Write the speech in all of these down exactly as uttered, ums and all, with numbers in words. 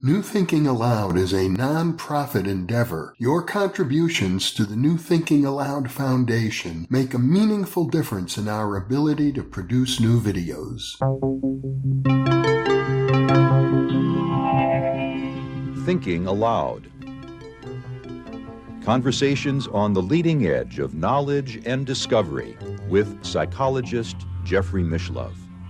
New Thinking Aloud is a non-profit endeavor. Your contributions to the New Thinking Aloud Foundation make a meaningful difference in our ability to produce new videos. Thinking Aloud. Conversations on the leading edge of knowledge and discovery with psychologist Jeffrey Mishlove.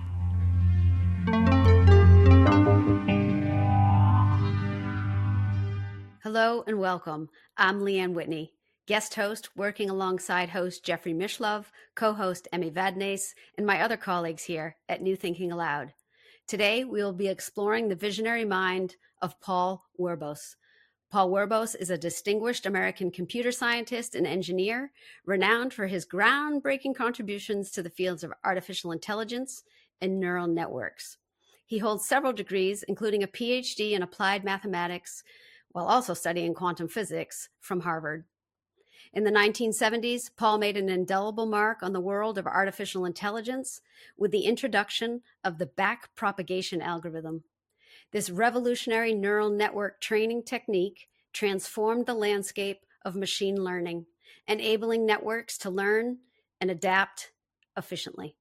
Hello and welcome. I'm Leanne Whitney, guest host working alongside host Jeffrey Mishlove, co-host Emmy Vadnais, and my other colleagues here at New Thinking Aloud. Today, we will be exploring the visionary mind of Paul Werbos. Paul Werbos is a distinguished American computer scientist and engineer, renowned for his groundbreaking contributions to the fields of artificial intelligence and neural networks. He holds several degrees, including a P H D in applied mathematics, while also studying quantum physics from Harvard. In the nineteen seventies, Paul made an indelible mark on the world of artificial intelligence with the introduction of the backpropagation algorithm. This revolutionary neural network training technique transformed the landscape of machine learning, enabling networks to learn and adapt efficiently.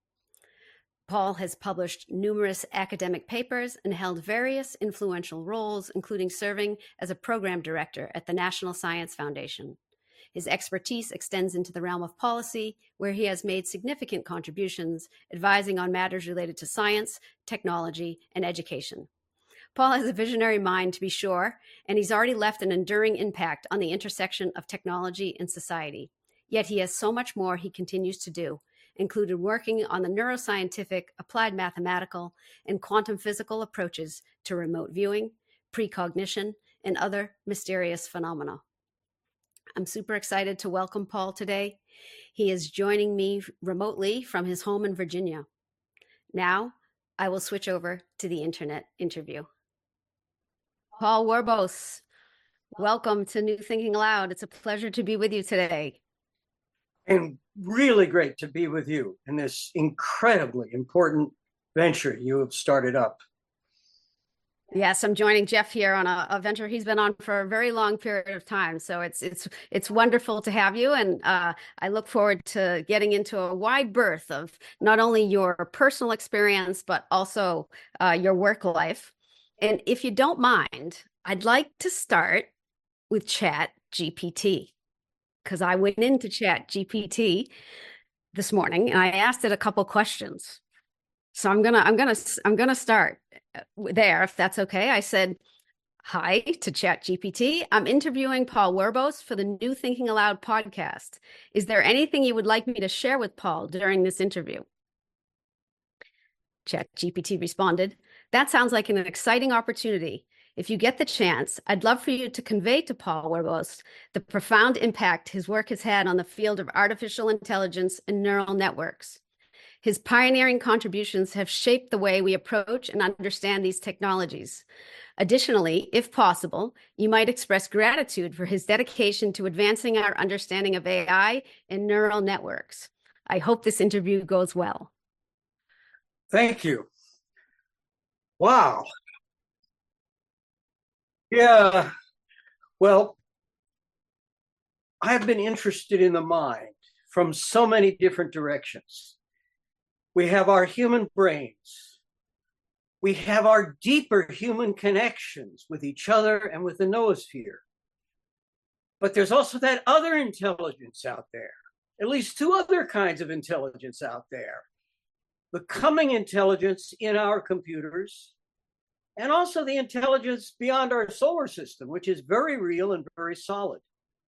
Paul has published numerous academic papers and held various influential roles, including serving as a program director at the National Science Foundation. His expertise extends into the realm of policy, where he has made significant contributions, advising on matters related to science, technology, and education. Paul has a visionary mind, to be sure, and he's already left an enduring impact on the intersection of technology and society. Yet he has so much more he continues to do, including working on the neuroscientific, applied mathematical, and quantum physical approaches to remote viewing, precognition, and other mysterious phenomena. I'm super excited to welcome Paul today. He is joining me remotely from his home in Virginia. Now, I will switch over to the internet interview. Paul Werbos, welcome to New Thinking Aloud. It's a pleasure to be with you today. And really great to be with you in this incredibly important venture you have started up. Yes, I'm joining Jeff here on a, a venture he's been on for a very long period of time. So it's it's it's wonderful to have you, and uh, I look forward to getting into a wide berth of not only your personal experience but also uh, your work life. And if you don't mind, I'd like to start with Chat G P T, because I went into Chat G P T this morning and I asked it a couple questions. So I'm gonna I'm gonna I'm gonna start there, if that's okay. I said, "Hi to Chat G P T. I'm interviewing Paul Werbos for the New Thinking Aloud podcast. Is there anything you would like me to share with Paul during this interview?" Chat G P T responded, "That sounds like an exciting opportunity. If you get the chance, I'd love for you to convey to Paul Werbos the profound impact his work has had on the field of artificial intelligence and neural networks. His pioneering contributions have shaped the way we approach and understand these technologies. Additionally, if possible, you might express gratitude for his dedication to advancing our understanding of A I and neural networks. I hope this interview goes well." Thank you. Wow. Yeah, well, I've been interested in the mind from so many different directions. We have our human brains. We have our deeper human connections with each other and with the noosphere. But there's also that other intelligence out there, at least two other kinds of intelligence out there. The coming intelligence in our computers, and also the intelligence beyond our solar system, which is very real and very solid.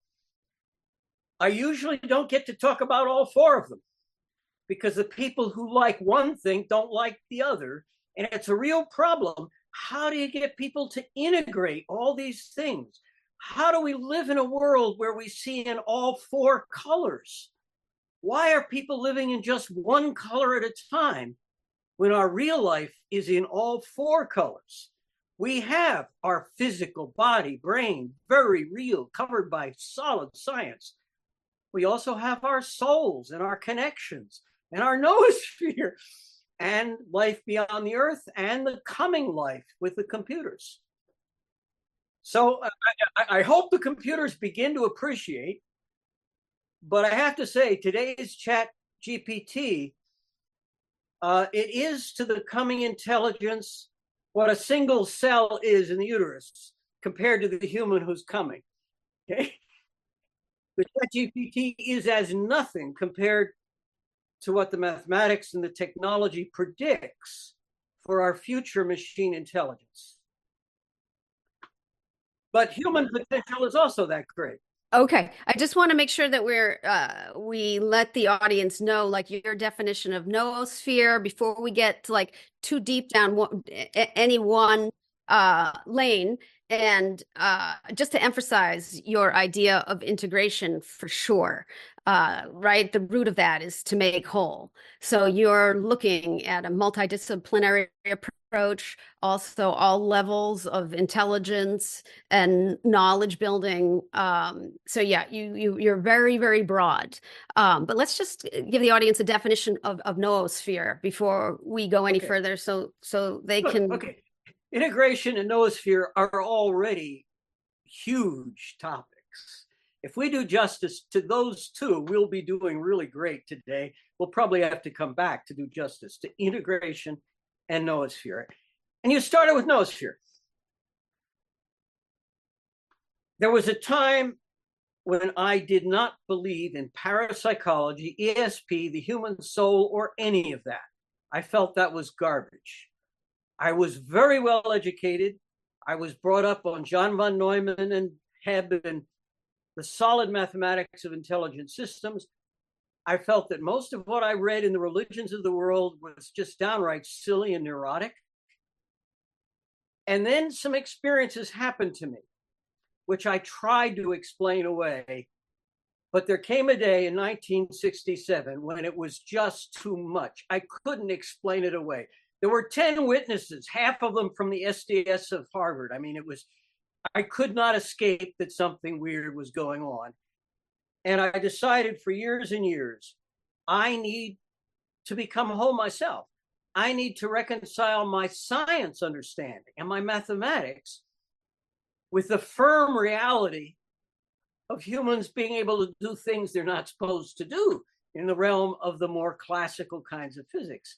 I usually don't get to talk about all four of them, because the people who like one thing don't like the other, and it's a real problem. How do you get people to integrate all these things? How do we live in a world where we see in all four colors? Why are people living in just one color at a time when our real life is in all four colors? We have our physical body, brain, very real, covered by solid science. We also have our souls and our connections and our noosphere and life beyond the earth and the coming life with the computers. So I, I hope the computers begin to appreciate, but I have to say, today's Chat G P T, uh, it is to the coming intelligence what a single cell is in the uterus compared to the human who's coming. Okay? The Chat G P T is as nothing compared to what the mathematics and the technology predicts for our future machine intelligence. But human potential is also that great. Okay, I just want to make sure that we're uh, we let the audience know, like, your definition of noosphere before we get to, like, too deep down one, any one uh, lane, and uh, just to emphasize your idea of integration for sure. Uh, right, the root of that is to make whole. So you're looking at a multidisciplinary approach, also all levels of intelligence and knowledge building. Um, so yeah, you you you're very very broad. Um, but let's just give the audience a definition of of noosphere before we go any Okay. further, so so they Look, can. Okay, integration and noosphere are already huge topics. If we do justice to those two, we'll be doing really great today. We'll probably have to come back to do justice to integration and noosphere. And you started with noosphere. There was a time when I did not believe in parapsychology, E S P, the human soul, or any of that. I felt that was garbage. I was very well educated. I was brought up on John von Neumann and Hebb and the solid mathematics of intelligent systems. I felt that most of what I read in the religions of the world was just downright silly and neurotic. And then some experiences happened to me, which I tried to explain away. But there came a day in nineteen sixty-seven when it was just too much. I couldn't explain it away. There were ten witnesses, half of them from the S D S of Harvard. I mean, it was, I could not escape that something weird was going on. And I decided for years and years, I need to become whole myself. I need to reconcile my science understanding and my mathematics with the firm reality of humans being able to do things they're not supposed to do in the realm of the more classical kinds of physics.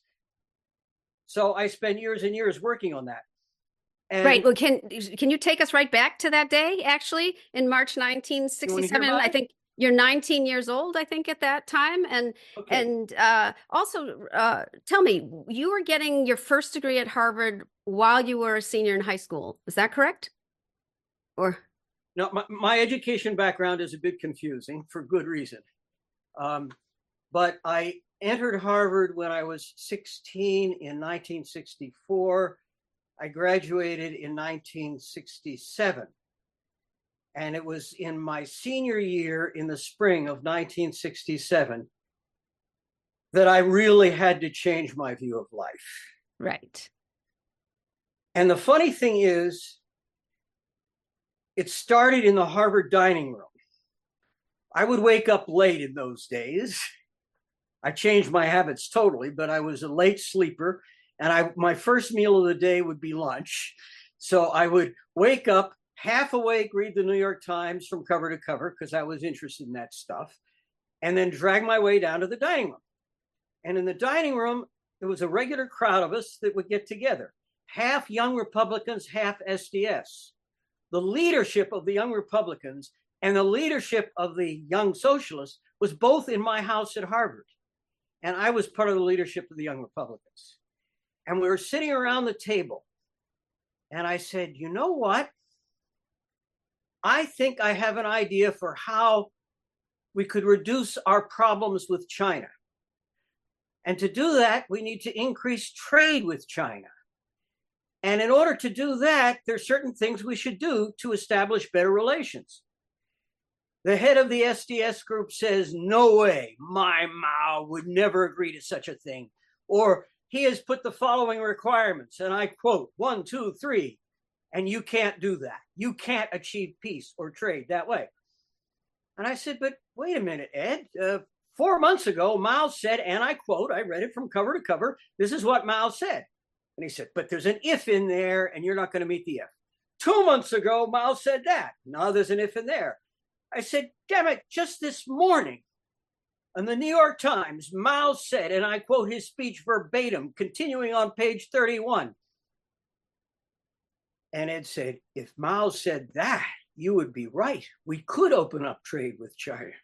So I spent years and years working on that. And Right. Well, can can you take us right back to that day, actually, in March nineteen sixty-seven? I think you're nineteen years old, I think, at that time. And okay. and uh, also, uh, tell me, you were getting your first degree at Harvard while you were a senior in high school. Is that correct? Or no, my, my education background is a bit confusing for good reason. Um, but I entered Harvard when I was sixteen in nineteen sixty-four. I graduated in nineteen sixty-seven. And it was in my senior year in the spring of nineteen sixty-seven that I really had to change my view of life. right. And the funny thing is, it started in the Harvard dining room. I would wake up late in those days. I changed my habits totally, but I was a late sleeper. And I, my first meal of the day would be lunch. So I would wake up, half awake, read the New York Times from cover to cover, because I was interested in that stuff, and then drag my way down to the dining room. And in the dining room, there was a regular crowd of us that would get together, half young Republicans, half S D S. The leadership of the young Republicans and the leadership of the young socialists was both in my house at Harvard. And I was part of the leadership of the young Republicans. And we were sitting around the table. And I said, you know what? I think I have an idea for how we could reduce our problems with China. And to do that, we need to increase trade with China. And in order to do that, there are certain things we should do to establish better relations. The head of the S D S group says, no way, my Mao would never agree to such a thing. Or he has put the following requirements, and I quote, one, two, three, and you can't do that. You can't achieve peace or trade that way. And I said, but wait a minute, Ed. Uh, four months ago, Mao said, and I quote, I read it from cover to cover, this is what Mao said. And he said, but there's an if in there, and you're not going to meet the if. two months ago, Mao said that. Now there's an if in there. I said, damn it, just this morning in the New York Times, Mao said, and I quote his speech verbatim, continuing on page thirty-one. And Ed said, if Mao said that, you would be right. We could open up trade with China.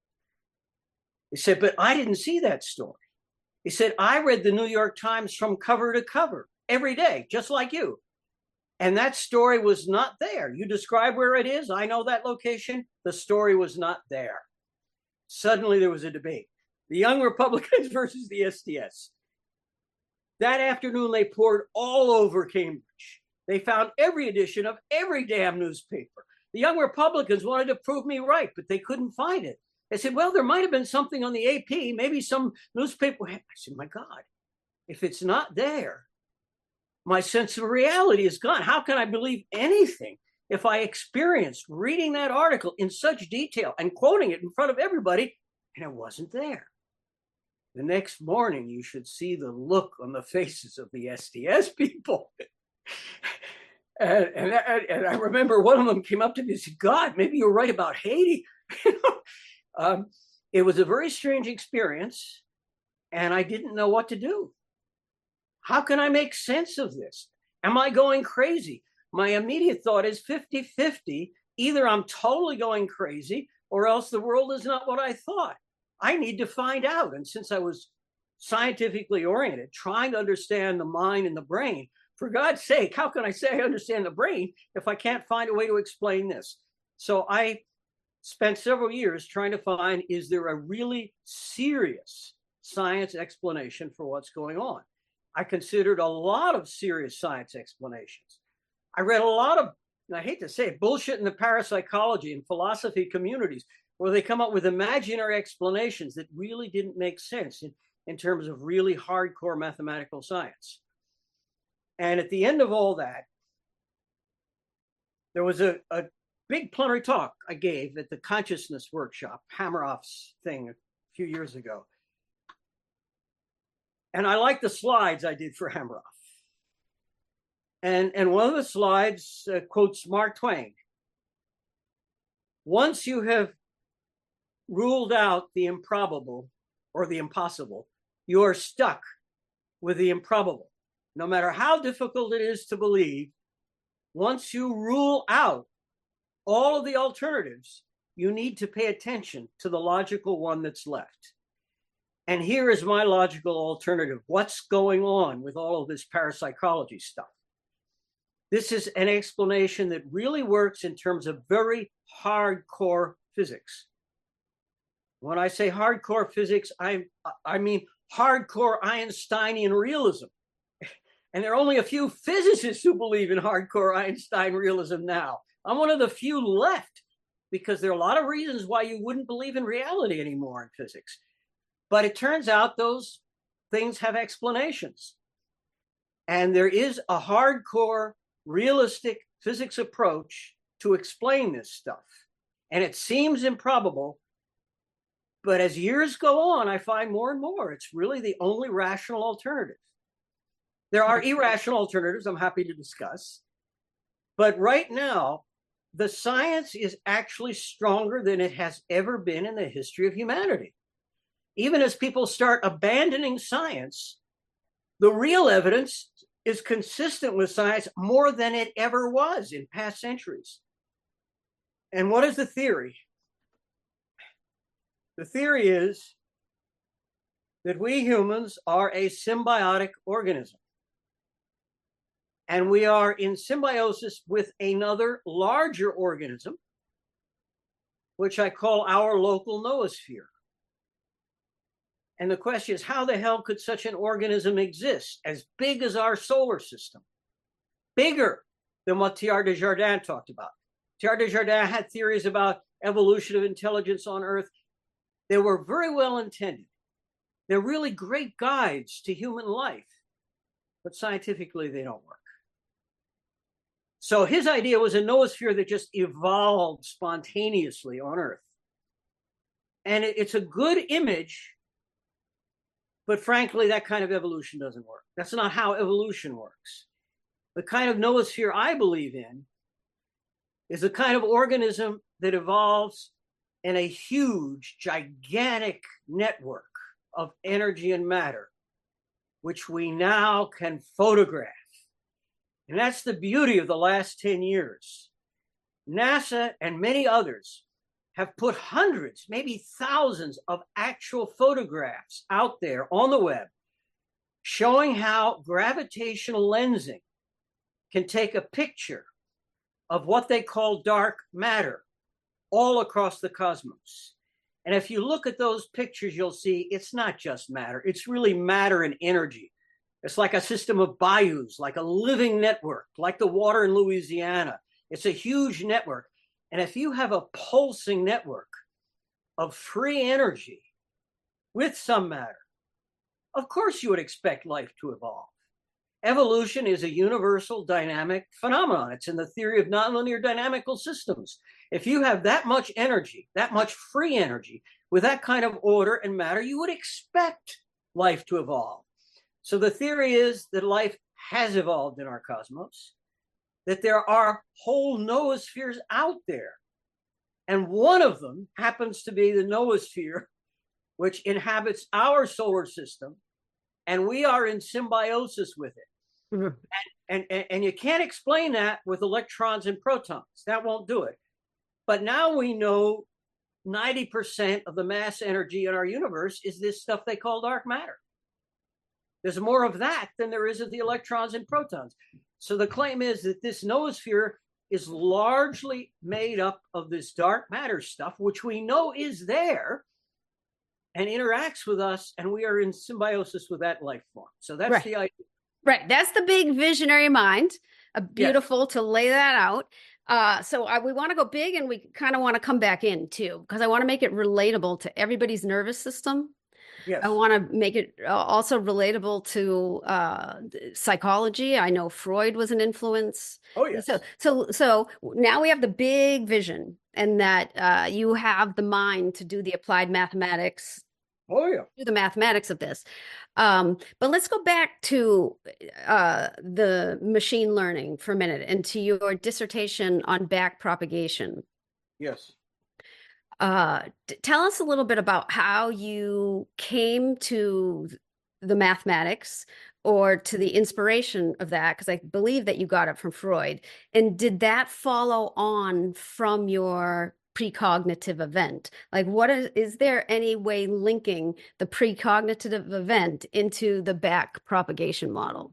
He said, but I didn't see that story. He said, I read the New York Times from cover to cover every day, just like you. And that story was not there. You describe where it is. I know that location. The story was not there. Suddenly there was a debate. The Young Republicans versus the S D S. That afternoon, they poured all over Cambridge. They found every edition of every damn newspaper. The Young Republicans wanted to prove me right, but they couldn't find it. They said, well, there might have been something on the A P, maybe some newspaper. I said, my God, if it's not there, my sense of reality is gone. How can I believe anything if I experienced reading that article in such detail and quoting it in front of everybody, and it wasn't there? The next morning, you should see the look on the faces of the S D S people. and, and, and I remember one of them came up to me and said, God, maybe you're right about Haiti. um, it was a very strange experience, and I didn't know what to do. How can I make sense of this? Am I going crazy? My immediate thought is fifty-fifty. Either I'm totally going crazy, or else the world is not what I thought. I need to find out. And since I was scientifically oriented, trying to understand the mind and the brain, for God's sake, how can I say I understand the brain if I can't find a way to explain this? So I spent several years trying to find, is there a really serious science explanation for what's going on? I considered a lot of serious science explanations. I read a lot of, and I hate to say it, bullshit in the parapsychology and philosophy communities, where they come up with imaginary explanations that really didn't make sense in, in terms of really hardcore mathematical science. And at the end of all that, there was a, a big plenary talk I gave at the Consciousness Workshop, Hameroff's thing a few years ago. And I like the slides I did for Hameroff. And, and one of the slides uh, quotes Mark Twain. Once you have ruled out the improbable or the impossible, you are stuck with the improbable. No matter how difficult it is to believe, once you rule out all of the alternatives, you need to pay attention to the logical one that's left. And here is my logical alternative. What's going on with all of this parapsychology stuff? This is an explanation that really works in terms of very hardcore physics. When I say hardcore physics, I, I mean hardcore Einsteinian realism. And there are only a few physicists who believe in hardcore Einstein realism now. I'm one of the few left, because there are a lot of reasons why you wouldn't believe in reality anymore in physics. But it turns out those things have explanations. And there is a hardcore, realistic physics approach to explain this stuff. And it seems improbable, but as years go on, I find more and more it's really the only rational alternative. There are irrational alternatives I'm happy to discuss. But right now, the science is actually stronger than it has ever been in the history of humanity. Even as people start abandoning science, the real evidence is consistent with science more than it ever was in past centuries. And what is the theory? The theory is that we humans are a symbiotic organism. And we are in symbiosis with another larger organism, which I call our local noosphere. And the question is, how the hell could such an organism exist as big as our solar system? Bigger than what Teilhard de Chardin talked about. Teilhard de Chardin had theories about evolution of intelligence on Earth. They were very well intended. They're really great guides to human life, but scientifically they don't work. So his idea was a noosphere that just evolved spontaneously on Earth. And it, it's a good image, but frankly, that kind of evolution doesn't work. That's not how evolution works. The kind of noosphere I believe in is a kind of organism that evolves in a huge, gigantic network of energy and matter, which we now can photograph. And that's the beauty of the last ten years. NASA and many others have put hundreds, maybe thousands of actual photographs out there on the web showing how gravitational lensing can take a picture of what they call dark matter all across the cosmos. And if you look at those pictures, you'll see it's not just matter, it's really matter and energy. It's like a system of bayous, like a living network, like the water in Louisiana. It's a huge network. And if you have a pulsing network of free energy with some matter, of course you would expect life to evolve. Evolution is a universal dynamic phenomenon. It's in the theory of nonlinear dynamical systems. If you have that much energy, that much free energy, with that kind of order and matter, you would expect life to evolve. So the theory is that life has evolved in our cosmos, that there are whole noospheres out there. And one of them happens to be the noosphere, which inhabits our solar system, and we are in symbiosis with it. Mm-hmm. And, and, and you can't explain that with electrons and protons. That won't do it. But now we know ninety percent of the mass energy in our universe is this stuff they call dark matter. There's more of that than there is of the electrons and protons. So the claim is that this noosphere is largely made up of this dark matter stuff, which we know is there and interacts with us, and we are in symbiosis with that life form. So that's right. The idea. Right. That's the big visionary mind. Uh, beautiful yes. to lay that out. Uh, so I, we want to go big, and we kind of want to come back in too, because I want to make it relatable to everybody's nervous system. Yes. I want to make it also relatable to uh, psychology. I know Freud was an influence. Oh, yes. So, so, so now we have the big vision, and that uh, you have the mind to do the applied mathematics. Oh, yeah. Do the mathematics of this. Um, but let's go back to uh, the machine learning for a minute, and to your dissertation on back propagation. Yes. Uh, t- tell us a little bit about how you came to the mathematics, or to the inspiration of that, because I believe that you got it from Freud. And did that follow on from your precognitive event? Like, what is, is there any way linking the precognitive event into the back propagation model?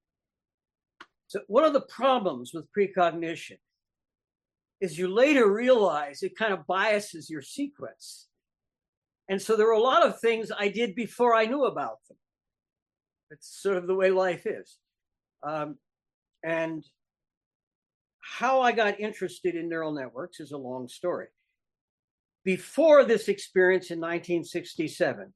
So one of the problems with precognition is you later realize it kind of biases your sequence. And so there were a lot of things I did before I knew about them. It's sort of the way life is. Um, and how I got interested in neural networks is a long story. Before this experience in nineteen sixty-seven,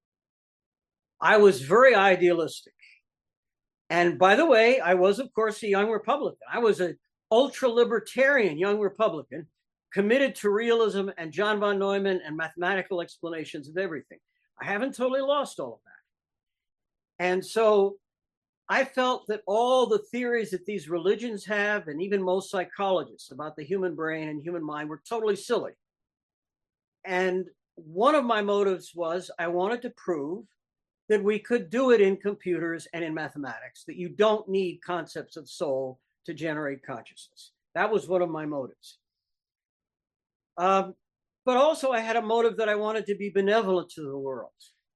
I was very idealistic. And by the way, I was, of course, a young Republican. I was an ultra-libertarian young Republican, committed to realism and John von Neumann and mathematical explanations of everything. I haven't totally lost all of that. And so I felt that all the theories that these religions have, and even most psychologists, about the human brain and human mind, were totally silly. And one of my motives was I wanted to prove that we could do it in computers and in mathematics, that you don't need concepts of soul to generate consciousness. That was one of my motives. Um, but also I had a motive that I wanted to be benevolent to the world.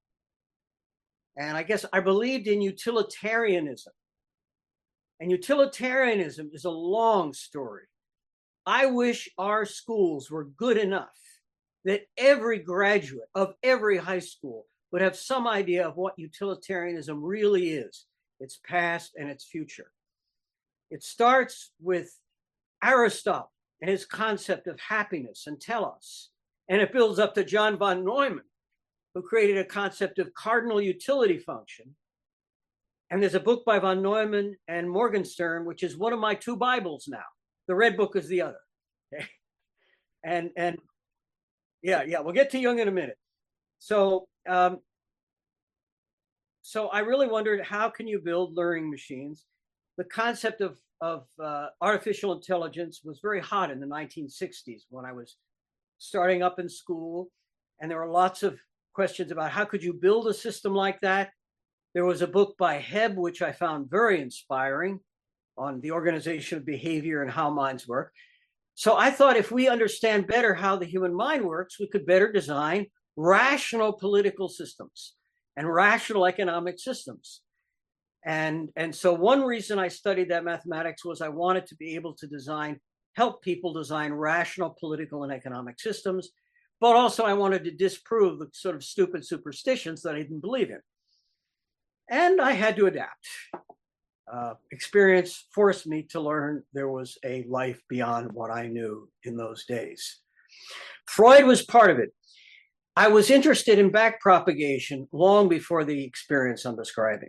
And I guess I believed in utilitarianism. And utilitarianism is a long story. I wish our schools were good enough that every graduate of every high school would have some idea of what utilitarianism really is, its past and its future. It starts with Aristotle and his concept of happiness and telos, and it builds up to John von Neumann, who created a concept of cardinal utility function. And there's a book by von Neumann and Morgenstern, which is one of my two Bibles now. The red book is the other. Okay? And, and yeah, yeah, we'll get to Jung in a minute. So, um, so I really wondered, how can you build learning machines? The concept of of uh, artificial intelligence was very hot in the nineteen sixties when I was starting up in school. And there were lots of questions about how could you build a system like that? There was a book by Hebb, which I found very inspiring, on the organization of behavior and how minds work. So I thought if we understand better how the human mind works, we could better design rational political systems and rational economic systems. And, and so one reason I studied that mathematics was I wanted to be able to design, help people design rational political and economic systems, but also I wanted to disprove the sort of stupid superstitions that I didn't believe in. And I had to adapt. Uh, experience forced me to learn there was a life beyond what I knew in those days. Freud was part of it. I was interested in backpropagation long before the experience I'm describing.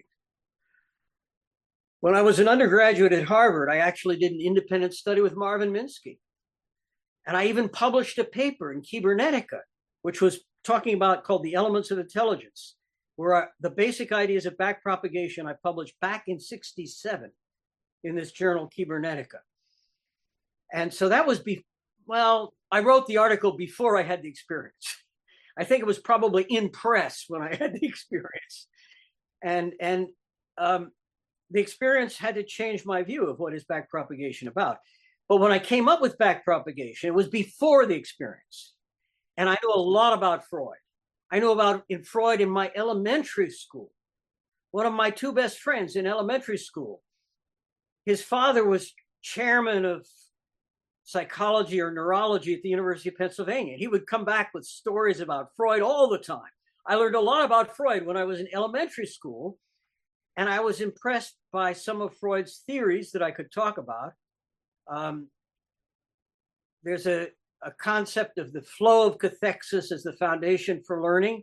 When I was an undergraduate at Harvard, I actually did an independent study with Marvin Minsky. And I even published a paper in Kybernetica, which was talking about, called The Elements of Intelligence, where I, the basic ideas of backpropagation I published back in sixty-seven in this journal, Kybernetica. And so that was, be, well, I wrote the article before I had the experience. I think it was probably in press when I had the experience. And, and um, the experience had to change my view of what is backpropagation about. But when I came up with backpropagation, it was before the experience. And I knew a lot about Freud. I knew about in Freud in my elementary school. One of my two best friends in elementary school, his father was chairman of psychology or neurology at the University of Pennsylvania. He would come back with stories about Freud all the time. I learned a lot about Freud when I was in elementary school, and I was impressed by some of Freud's theories that I could talk about. Um, there's a, a concept of the flow of cathexis as the foundation for learning.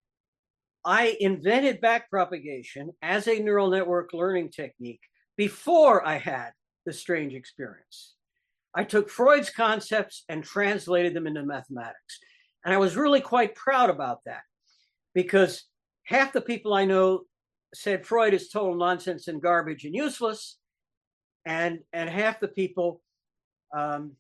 I invented backpropagation as a neural network learning technique before I had the strange experience. I took Freud's concepts and translated them into mathematics. And I was really quite proud about that, because half the people I know said Freud is total nonsense and garbage and useless. And, and half the people, um,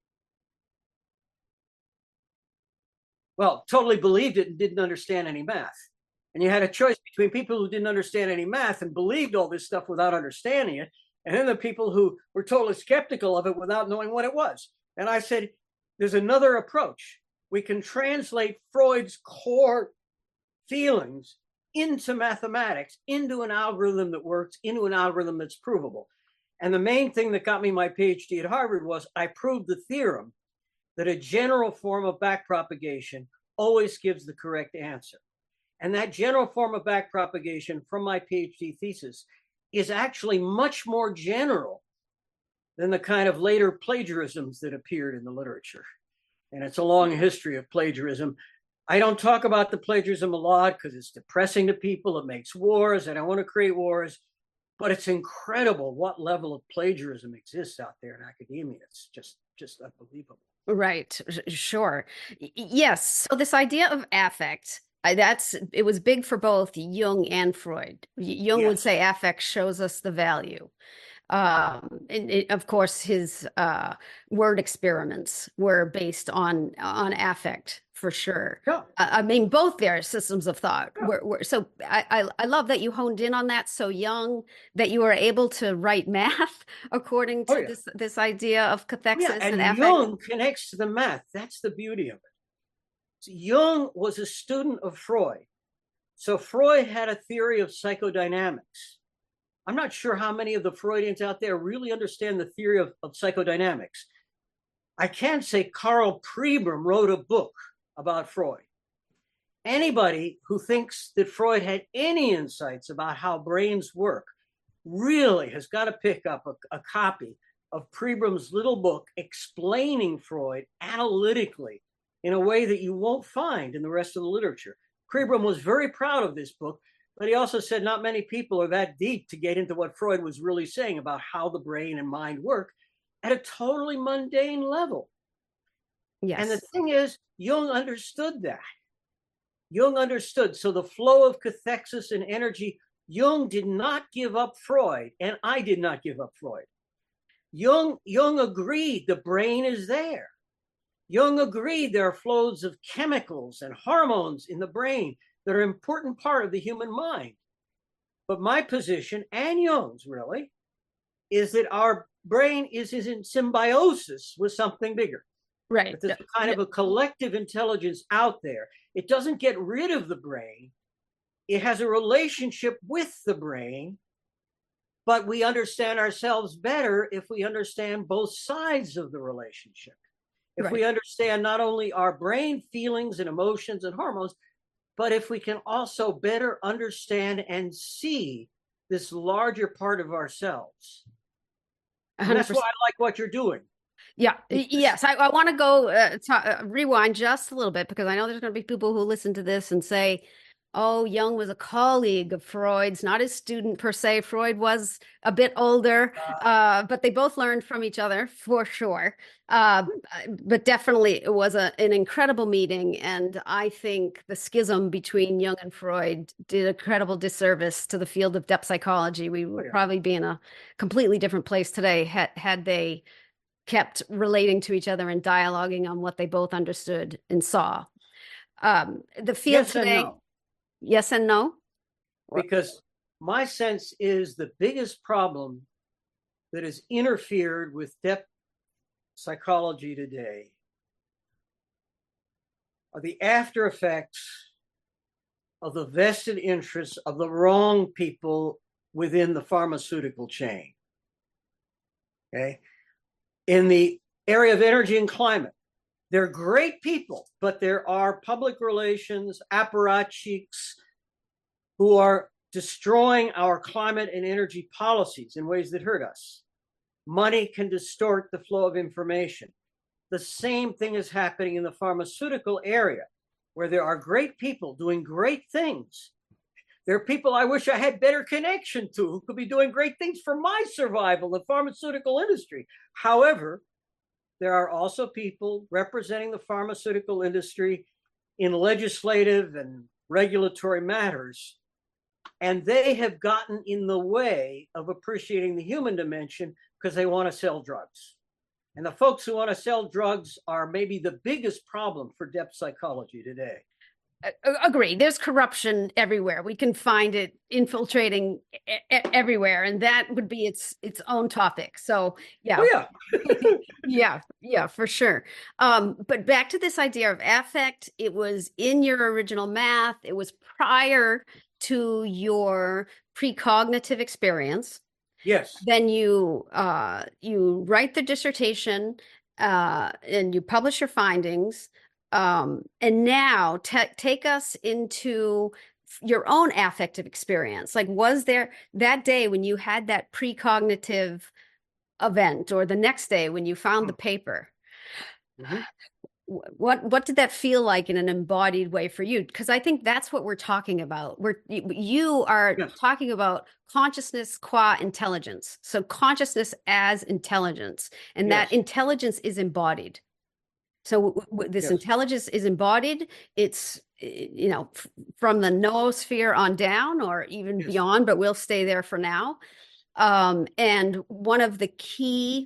well, totally believed it and didn't understand any math. And you had a choice between people who didn't understand any math and believed all this stuff without understanding it, and then the people who were totally skeptical of it without knowing what it was. And I said, there's another approach. We can translate Freud's core feelings into mathematics, into an algorithm that works, into an algorithm that's provable. And the main thing that got me my PhD at Harvard was I proved the theorem that a general form of backpropagation always gives the correct answer. And that general form of backpropagation from my PhD thesis is actually much more general than the kind of later plagiarisms that appeared in the literature. And it's a long history of plagiarism. I don't talk about the plagiarism a lot because it's depressing to people. It makes wars. I don't want to create wars. But it's incredible what level of plagiarism exists out there in academia. It's just, just unbelievable. Right. Sure. Yes. So this idea of affect, that's it was big for both Jung and Freud. Jung yes. would say affect shows us the value. Um, and it, of course, his uh, word experiments were based on on affect for sure. Yeah. Uh, I mean, both their systems of thought yeah. were, were so. I, I I love that you honed in on that so young, that you were able to write math according to oh, yeah. this this idea of cathexis yeah, and, and affect. Jung connects to the math. That's the beauty of it. So Jung was a student of Freud, so Freud had a theory of psychodynamics. I'm not sure how many of the Freudians out there really understand the theory of, of psychodynamics. I can say Karl Pribram wrote a book about Freud. Anybody who thinks that Freud had any insights about how brains work really has got to pick up a, a copy of Pribram's little book explaining Freud analytically in a way that you won't find in the rest of the literature. Pribram was very proud of this book, but he also said not many people are that deep to get into what Freud was really saying about how the brain and mind work at a totally mundane level. Yes. And the thing is, Jung understood that. Jung understood. So the flow of cathexis and energy, Jung did not give up Freud, and I did not give up Freud. Jung, Jung agreed the brain is there. Jung agreed there are flows of chemicals and hormones in the brain that are an important part of the human mind. But my position, and Jung's really, is that our brain is, is in symbiosis with something bigger. Right. That there's kind of a collective intelligence out there. It doesn't get rid of the brain. It has a relationship with the brain, but we understand ourselves better if we understand both sides of the relationship. If right. we understand not only our brain feelings and emotions and hormones, but if we can also better understand and see this larger part of ourselves. And that's why I like what you're doing. Yeah. Yes. I, I want to go uh, t- uh, rewind just a little bit, because I know there's going to be people who listen to this and say, oh, Jung was a colleague of Freud's, not his student per se. Freud was a bit older, uh, but they both learned from each other for sure. Uh, but definitely it was a, an incredible meeting. And I think the schism between Jung and Freud did a incredible disservice to the field of depth psychology. We would oh, yeah. probably be in a completely different place today had, had they kept relating to each other and dialoguing on what they both understood and saw. Um, the field yes today... And no. Yes and no? Because my sense is the biggest problem that has interfered with depth psychology today are the after effects of the vested interests of the wrong people within the pharmaceutical chain. Okay? In the area of energy and climate, they're great people, but there are public relations apparatchiks who are destroying our climate and energy policies in ways that hurt us. Money can distort the flow of information. The same thing is happening in the pharmaceutical area, where there are great people doing great things. There are people I wish I had better connection to who could be doing great things for my survival, the pharmaceutical industry. However, there are also people representing the pharmaceutical industry in legislative and regulatory matters, and they have gotten in the way of appreciating the human dimension because they want to sell drugs. And the folks who want to sell drugs are maybe the biggest problem for depth psychology today. Agree. There's corruption everywhere. We can find it infiltrating e- everywhere, and that would be its its own topic. So, yeah, oh, yeah, yeah, yeah, for sure. Um, but back to this idea of affect. It was in your original math. It was prior to your precognitive experience. Yes. Then you uh, you write the dissertation, uh, and you publish your findings. Um, and now t- take us into your own affective experience. Like, was there that day when you had that precognitive event, or the next day when you found the paper? Mm-hmm. What what did that feel like in an embodied way for you? Because I think that's what we're talking about. We're you are yes. talking about consciousness qua intelligence. So consciousness as intelligence, and yes. that intelligence is embodied. So w- w- this yes. intelligence is embodied. It's, you know, f- from the noosphere on down, or even yes. beyond, but we'll stay there for now. Um, and one of the key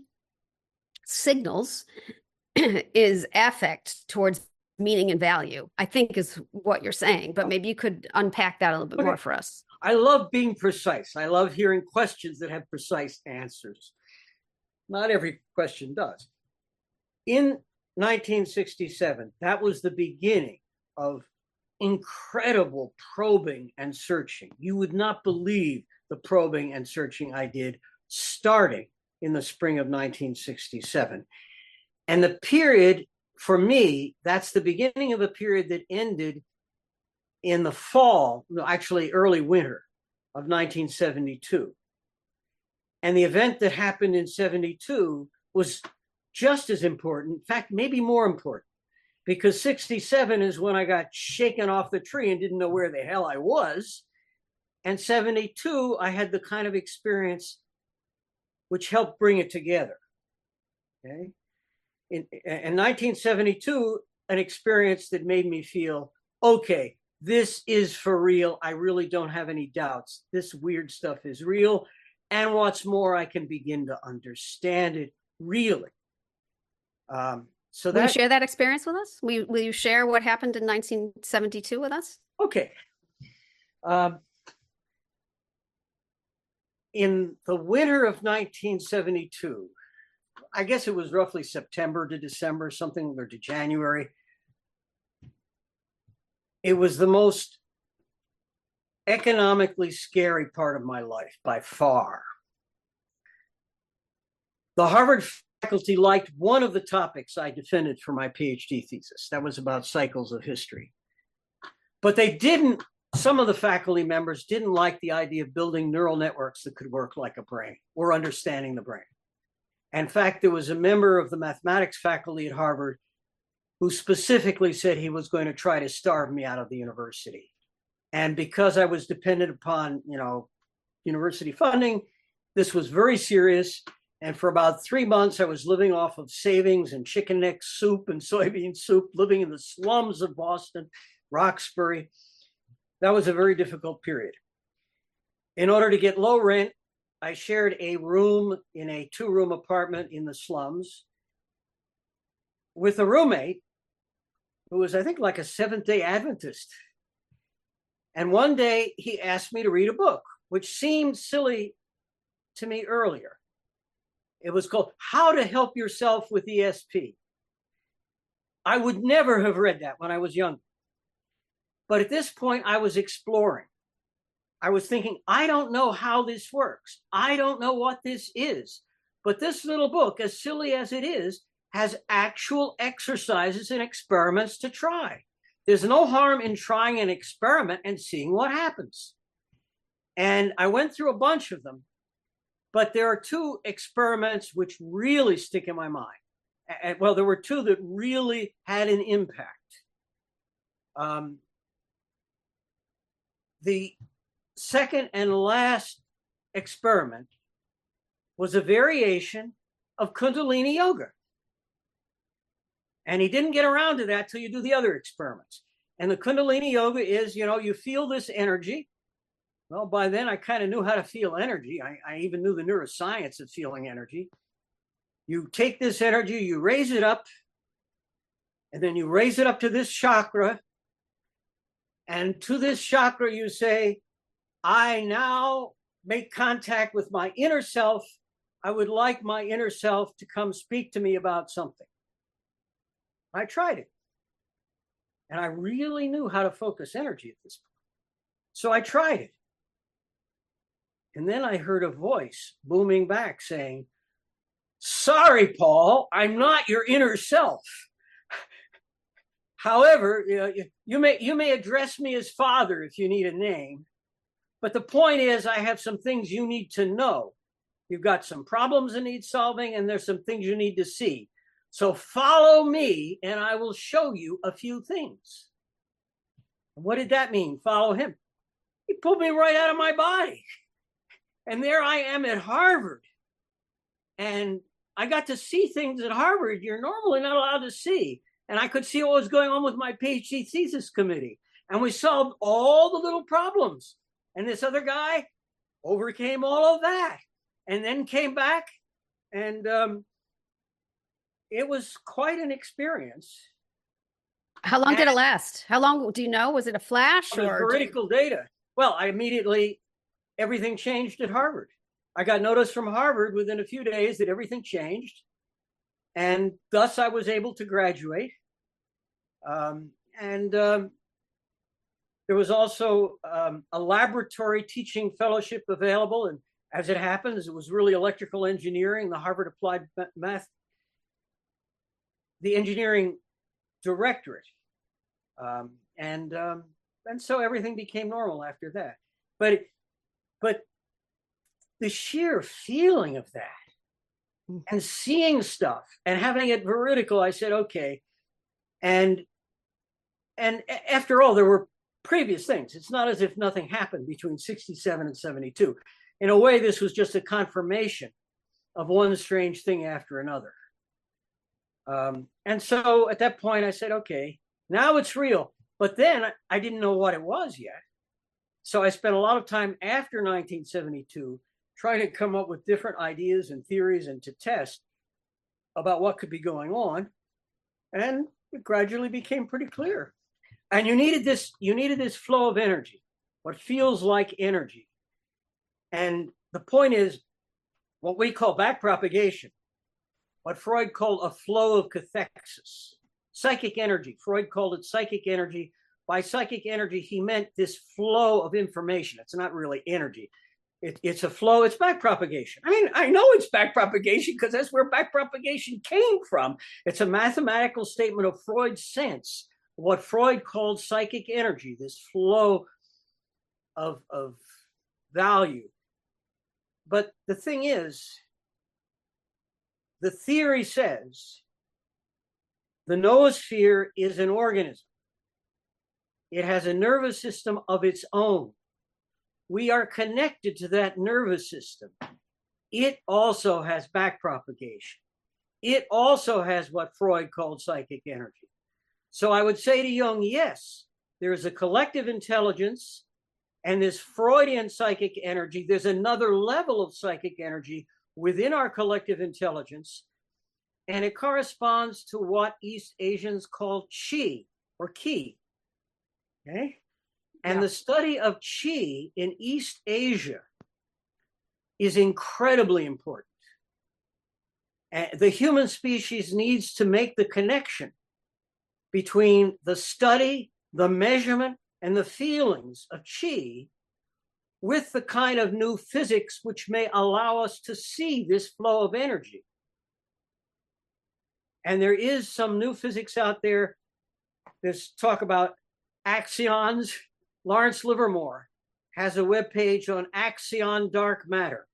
signals is affect towards meaning and value, I think is what you're saying, but maybe you could unpack that a little bit okay. more for us. I love being precise. I love hearing questions that have precise answers. Not every question does. In nineteen sixty-seven, that was the beginning of incredible probing and searching. You would not believe the probing and searching I did starting in the spring of nineteen sixty-seven. And the period, for me, that's the beginning of a period that ended in the fall, actually early winter of nineteen seventy-two. And the event that happened in seventy-two was just as important, in fact, maybe more important, because sixty-seven is when I got shaken off the tree and didn't know where the hell I was. And seventy-two, I had the kind of experience which helped bring it together. Okay. In, in nineteen seventy-two, an experience that made me feel, okay, this is for real. I really don't have any doubts. This weird stuff is real. And what's more, I can begin to understand it really. Um, so will that, you share that experience with us? Will you, will you share what happened in nineteen seventy-two with us? Okay. Um, in the winter of nineteen seventy-two, I guess it was roughly September to December, something, or to January. It was the most economically scary part of my life by far. The Harvard faculty liked one of the topics I defended for my PhD thesis. That was about cycles of history. But they didn't, some of the faculty members didn't like the idea of building neural networks that could work like a brain or understanding the brain. In fact, there was a member of the mathematics faculty at Harvard who specifically said he was going to try to starve me out of the university. And because I was dependent upon, you know, university funding, this was very serious. And for about three months, I was living off of savings and chicken neck soup and soybean soup, living in the slums of Boston, Roxbury. That was a very difficult period. In order to get low rent, I shared a room in a two-room apartment in the slums with a roommate who was, I think, like a Seventh-day Adventist. And one day he asked me to read a book, which seemed silly to me earlier. It was called How to Help Yourself with E S P. I would never have read that when I was young. But at this point, I was exploring. I was thinking, I don't know how this works. I don't know what this is. But this little book, as silly as it is, has actual exercises and experiments to try. There's no harm in trying an experiment and seeing what happens. And I went through a bunch of them, but there are two experiments which really stick in my mind. And, well, there were two that really had an impact. Um, the second and last experiment was a variation of Kundalini yoga. And he didn't get around to that till you do the other experiments. And the Kundalini yoga is, you know, you feel this energy. Well, by then I kind of knew how to feel energy. I, I even knew the neuroscience of feeling energy. You take this energy, you raise it up, and then you raise it up to this chakra. And to this chakra, you say, I now make contact with my inner self. I would like my inner self to come speak to me about something. I tried it. And I really knew how to focus energy at this point. So I tried it. And then I heard a voice booming back saying, sorry, Paul, I'm not your inner self. However, you know, you may, you may address me as father if you need a name. But the point is, I have some things you need to know. You've got some problems that need solving, and there's some things you need to see. So follow me, and I will show you a few things. What did that mean? Follow him. He pulled me right out of my body. And there I am at Harvard. And I got to see things at Harvard you're normally not allowed to see. And I could see what was going on with my PhD thesis committee. And we solved all the little problems. And this other guy overcame all of that. And then came back. And um, it was quite an experience. How long and did it last? How long, do you know? Was it a flash? Or or veridical data. Well, I immediately, everything changed at Harvard. I got notice from Harvard within a few days that everything changed. And thus I was able to graduate. Um, and um, there was also um, a laboratory teaching fellowship available. And as it happens, it was really electrical engineering, the Harvard Applied Math, the engineering directorate. Um, and um, and so everything became normal after that. But but the sheer feeling of that, and seeing stuff and having it veridical, I said, okay. And and after all, there were previous things. It's not as if nothing happened between sixty-seven and seventy-two. In a way, this was just a confirmation of one strange thing after another. Um, and so at that point, I said, okay, now it's real. But then I didn't know what it was yet. So I spent a lot of time after nineteen seventy-two trying to come up with different ideas and theories and to test about what could be going on. And it gradually became pretty clear. And you needed this, you needed this flow of energy, what feels like energy. And the point is what we call backpropagation, what Freud called a flow of cathexis, psychic energy. Freud called it psychic energy. By psychic energy, he meant this flow of information. It's not really energy. It, it's a flow, it's backpropagation. I mean, I know it's backpropagation because that's where backpropagation came from. It's a mathematical statement of Freud's sense, what Freud called psychic energy, this flow of, of value. But the thing is, the theory says the noosphere is an organism. It has a nervous system of its own. We are connected to that nervous system. It also has backpropagation. It also has what Freud called psychic energy. So I would say to Jung, yes, there's a collective intelligence and this Freudian psychic energy. There's another level of psychic energy within our collective intelligence, and it corresponds to what East Asians call qi or ki. Okay? And yeah. The study of qi in East Asia is incredibly important. And the human species needs to make the connection between the study, the measurement, and the feelings of qi with the kind of new physics which may allow us to see this flow of energy. And there is some new physics out there. There's talk about axions. Lawrence Livermore has a webpage on axion dark matter.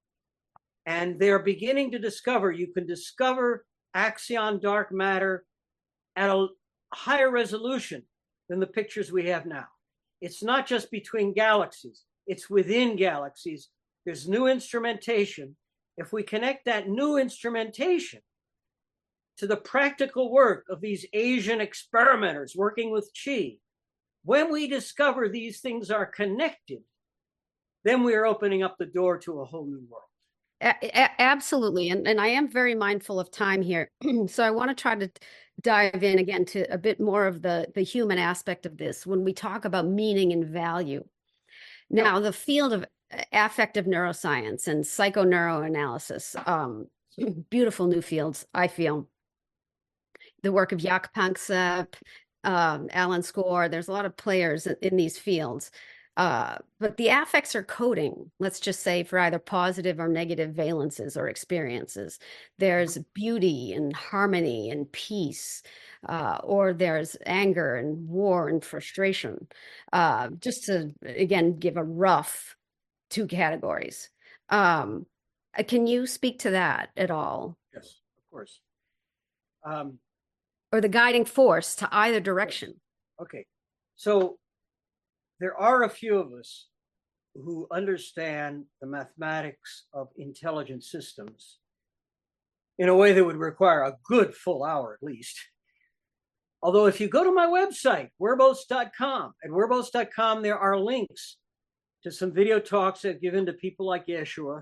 And they're beginning to discover, you can discover axion dark matter at a higher resolution than the pictures we have now. It's not just between galaxies, it's within galaxies. There's new instrumentation. If we connect that new instrumentation to the practical work of these Asian experimenters working with qi, when we discover these things are connected, then we are opening up the door to a whole new world. A- absolutely. And, and I am very mindful of time here. So I want to try to dive in again to a bit more of the, the human aspect of this when we talk about meaning and value. Now, the field of affective neuroscience and psychoneuroanalysis, um, beautiful new fields, I feel. The work of Jaak Panksepp, um, Alan Score, there's a lot of players in, in these fields. Uh, but the affects are coding, let's just say, for either positive or negative valences or experiences. There's beauty and harmony and peace, uh, or there's anger and war and frustration. Uh, just to, again, give a rough two categories. Um, can you speak to that at all? Yes, of course. Um, or the guiding force to either direction? Okay, so there are a few of us who understand the mathematics of intelligent systems in a way that would require a good full hour at least. Although if you go to my website, werbos dot com, at werbos dot com, there are links to some video talks I've given to people like Yeshua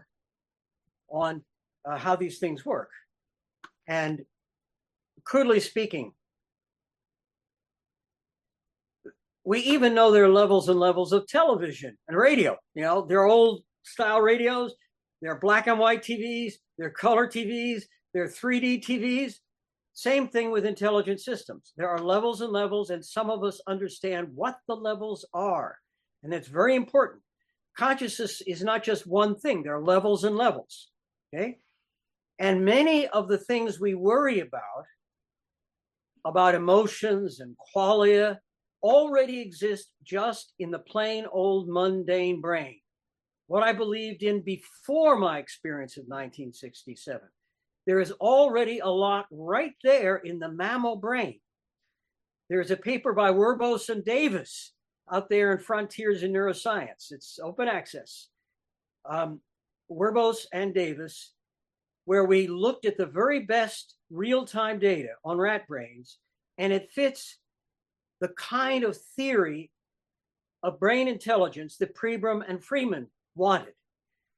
on uh, how these things work. And crudely speaking, we even know there are levels and levels of television and radio. You know, there are old style radios, there are black and white T Vs, there are color T Vs, there are three D T Vs. Same thing with intelligent systems. There are levels and levels, and some of us understand what the levels are. And that's very important. Consciousness is not just one thing. There are levels and levels, okay? And many of the things we worry about, about emotions and qualia, already exist just in the plain old mundane brain. What I believed in before my experience of nineteen sixty-seven. There is already a lot right there in the mammal brain. There's a paper by Werbos and Davis out there in Frontiers in Neuroscience. It's open access. Um, Werbos and Davis, where we looked at the very best real-time data on rat brains, and it fits the kind of theory of brain intelligence that Pribram and Freeman wanted.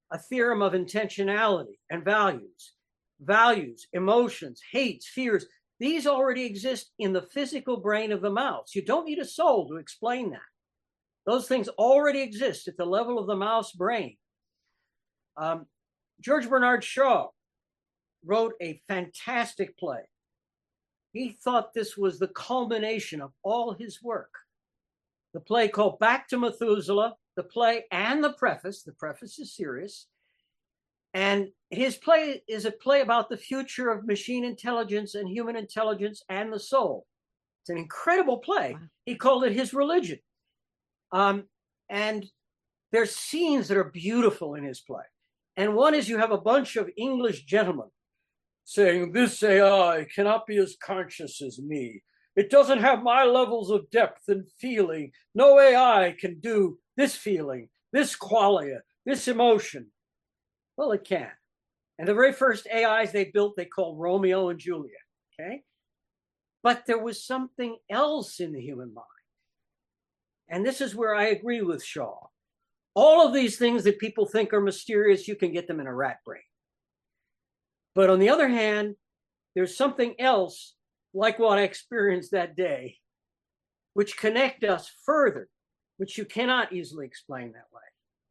a theorem of intentionality and values. Values, emotions, hates, fears, these already exist in the physical brain of the mouse. You don't need a soul to explain that. Those things already exist at the level of the mouse brain. Um, George Bernard Shaw wrote a fantastic play. He thought this was the culmination of all his work. The play called Back to Methuselah, the play and the preface. The preface is serious. And his play is a play about the future of machine intelligence and human intelligence and the soul. It's an incredible play. Wow. He called it his religion. Um, and there's scenes that are beautiful in his play. And one is you have a bunch of English gentlemen saying, this A I cannot be as conscious as me. It doesn't have my levels of depth and feeling. No A I can do this feeling, this qualia, this emotion. Well, it can. And the very first A Is they built, they called Romeo and Juliet, okay? But there was something else in the human mind. And this is where I agree with Shaw. All of these things that people think are mysterious, you can get them in a rat brain. But on the other hand, there's something else, like what I experienced that day, which connect us further, which you cannot easily explain that way.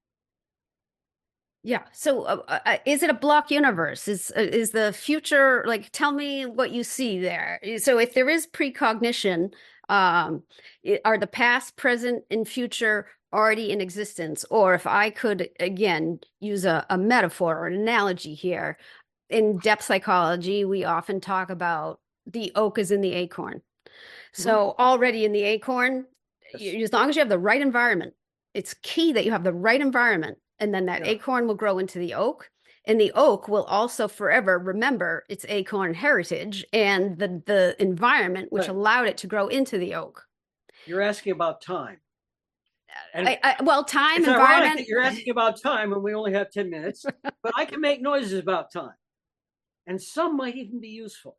Yeah. So uh, uh, is it a block universe? Is uh, is the future, like, tell me what you see there. So if there is precognition, um, it, are the past, present, and future already in existence? Or if I could, again, use a, a metaphor or an analogy here, in depth psychology, we often talk about the oak is in the acorn. So mm-hmm. already in the acorn, yes. you, as long as you have the right environment, it's key that you have the right environment. And then that yeah. acorn will grow into the oak, and the oak will also forever remember its acorn heritage and the, the environment which right. allowed it to grow into the oak. You're asking about time. And I, I, well, time, it's environment. That you're asking about time when we only have ten minutes, but I can make noises about time. And some might even be useful.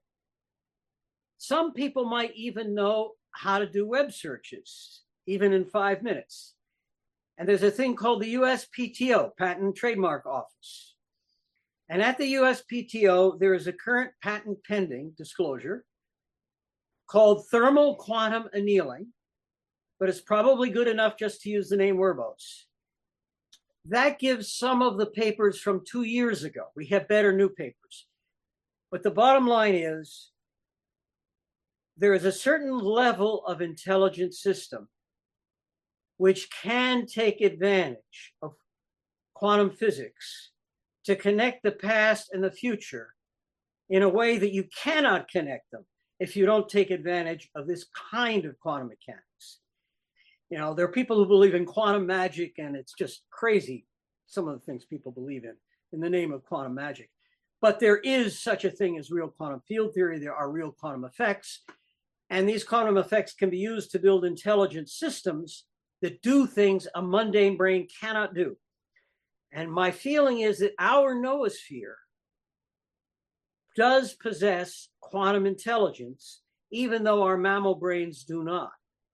Some people might even know how to do web searches, even in five minutes. And there's a thing called the U S P T O, Patent and Trademark Office. And at the U S P T O, there is a current patent pending disclosure called thermal quantum annealing, but it's probably good enough just to use the name Werbos. That gives some of the papers from two years ago. We have better new papers. But the bottom line is, there is a certain level of intelligent system which can take advantage of quantum physics to connect the past and the future in a way that you cannot connect them if you don't take advantage of this kind of quantum mechanics. You know, there are people who believe in quantum magic, and it's just crazy, some of the things people believe in, in the name of quantum magic. But there is such a thing as real quantum field theory. There are real quantum effects, and these quantum effects can be used to build intelligent systems that do things a mundane brain cannot do. And my feeling is that our noosphere does possess quantum intelligence, even though our mammal brains do not.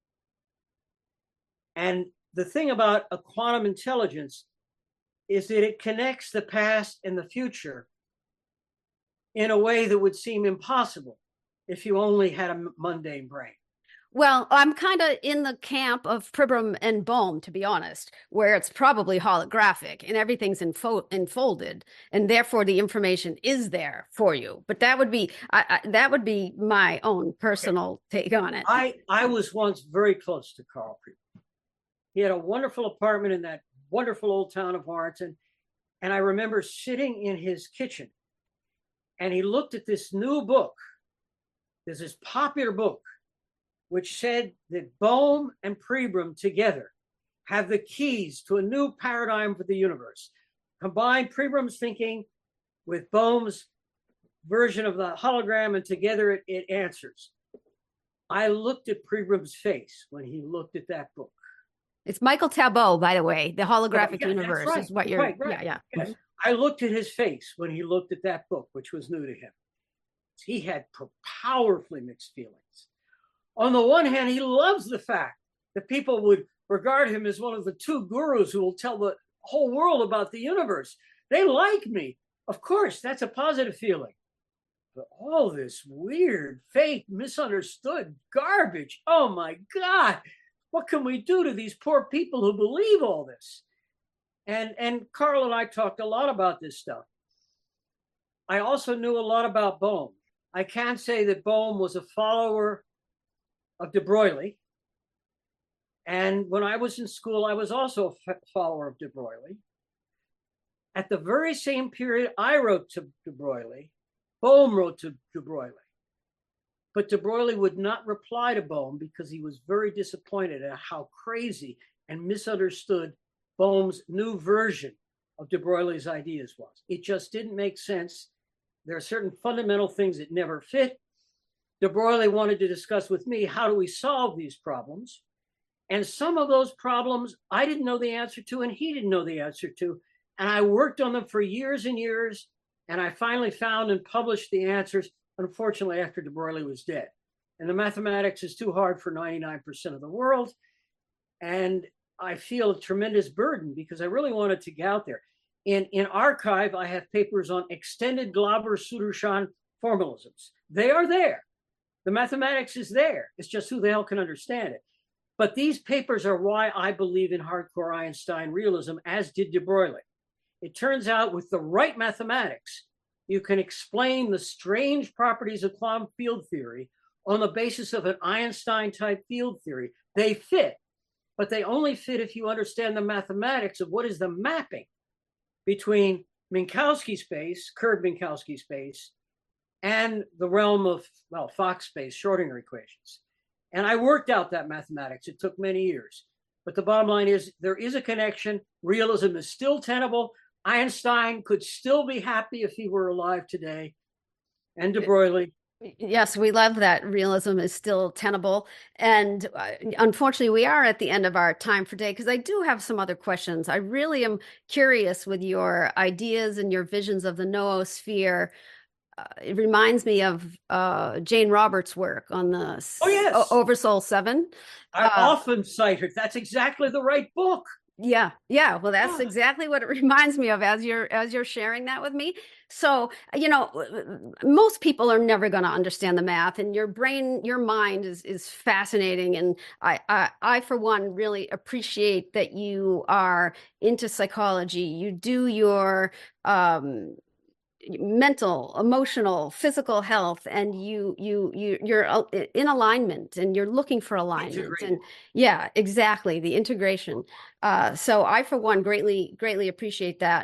And the thing about a quantum intelligence is that it connects the past and the future in a way that would seem impossible if you only had a mundane brain. Well, I'm kind of in the camp of Pribram and Bohm, to be honest, where it's probably holographic and everything's info- enfolded, and therefore the information is there for you. But that would be I, I, that would be my own personal okay. take on it. I, I was once very close to Carl Pribram. He had a wonderful apartment in that wonderful old town of Warrenton, and I remember sitting in his kitchen, and he looked at this new book. There's this popular book which said that Bohm and Pribram together have the keys to a new paradigm for the universe. Combine Pribram's thinking with Bohm's version of the hologram, and together it, it answers. I looked at Pribram's face when he looked at that book. It's Michael Talbot, by the way. The holographic yeah, universe right. is what you're, right, right. yeah, yeah. Yes. I looked at his face when he looked at that book, which was new to him. He had powerfully mixed feelings. On the one hand, he loves the fact that people would regard him as one of the two gurus who will tell the whole world about the universe. They like me. Of course, that's a positive feeling. But all this weird, fake, misunderstood garbage. Oh my God. What can we do to these poor people who believe all this? And, and Carl and I talked a lot about this stuff. I also knew a lot about Bohm. I can't say that Bohm was a follower of de Broglie. And when I was in school, I was also a follower of de Broglie. At the very same period I wrote to de Broglie, Bohm wrote to de Broglie. But de Broglie would not reply to Bohm because he was very disappointed at how crazy and misunderstood Bohm's new version of de Broglie's ideas was. It just didn't make sense. There are certain fundamental things that never fit. De Broglie wanted to discuss with me, how do we solve these problems? And some of those problems I didn't know the answer to, and he didn't know the answer to. And I worked on them for years and years. And I finally found and published the answers, unfortunately, after de Broglie was dead. And the mathematics is too hard for ninety-nine percent of the world. And I feel a tremendous burden because I really wanted to get out there. In, in archive, I have papers on extended Glauber-Sudarshan formalisms. They are there. The mathematics is there. It's just who the hell can understand it. But these papers are why I believe in hardcore Einstein realism, as did de Broglie. It turns out with the right mathematics, you can explain the strange properties of quantum field theory on the basis of an Einstein-type field theory. They fit, but they only fit if you understand the mathematics of what is the mapping between Minkowski space, curved Minkowski space, and the realm of, well, Fock space, Schrodinger equations. And I worked out that mathematics. It took many years. But the bottom line is there is a connection. Realism is still tenable. Einstein could still be happy if he were alive today. And de Broglie. Yes, we love that realism is still tenable. And uh, unfortunately, we are at the end of our time for today because I do have some other questions. I really am curious with your ideas and your visions of the noosphere. Uh, it reminds me of uh, Jane Roberts' work on the oh, yes. o- Oversoul seven. I uh, often cite her. That's exactly the right book. Yeah, yeah. Well, that's Yeah. exactly what it reminds me of as you're as you're sharing that with me. So, you know, most people are never going to understand the math, and your brain, your mind is is fascinating. And I, I, I for one, really appreciate that you are into psychology. You do your um, mental, emotional, physical health, and you you you you're in alignment, and you're looking for alignment. Integrate. And yeah, exactly, the integration. Uh, so I, for one, greatly greatly appreciate that.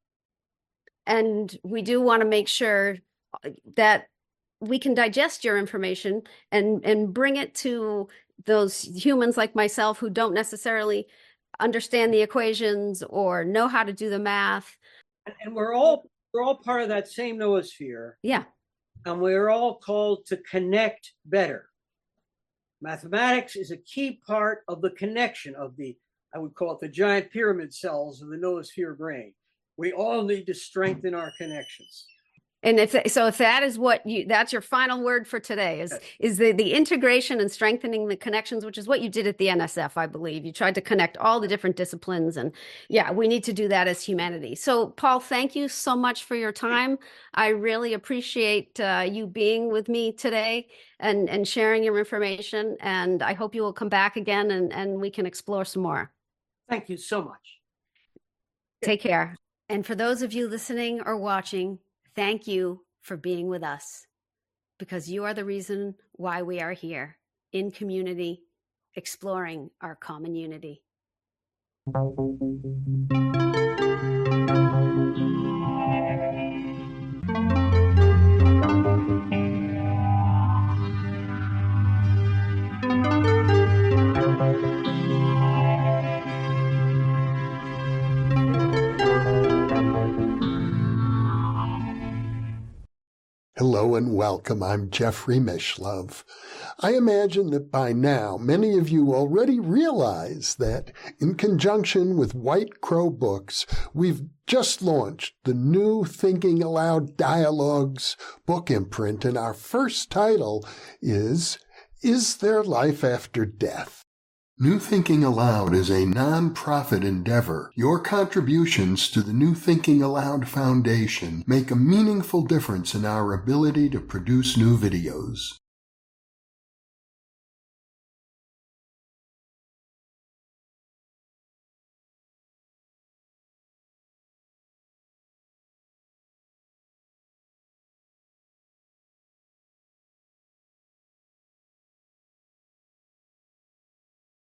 And we do want to make sure that we can digest your information and and bring it to those humans like myself who don't necessarily understand the equations or know how to do the math. And, and we're all we're all part of that same noosphere. Yeah. And we're all called to connect better. Mathematics is a key part of the connection of the, I would call it the giant pyramid cells of the noosphere brain. We all need to strengthen our connections. And if so, if that is what you, that's your final word for today is, is the, the integration and strengthening the connections, which is what you did at the N S F, I believe. You tried to connect all the different disciplines, and yeah, we need to do that as humanity. So Paul, thank you so much for your time. I really appreciate uh, you being with me today and, and sharing your information. And I hope you will come back again and, and we can explore some more. Thank you so much. Take care. And for those of you listening or watching, thank you for being with us, because you are the reason why we are here in community, exploring our common unity. Hello and welcome. I'm Jeffrey Mishlove. I imagine that by now many of you already realize that in conjunction with White Crow Books, we've just launched the new Thinking Aloud Dialogues book imprint, and our first title is Is There Life After Death? New Thinking Aloud is a non-profit endeavor. Your contributions to the New Thinking Aloud Foundation make a meaningful difference in our ability to produce new videos.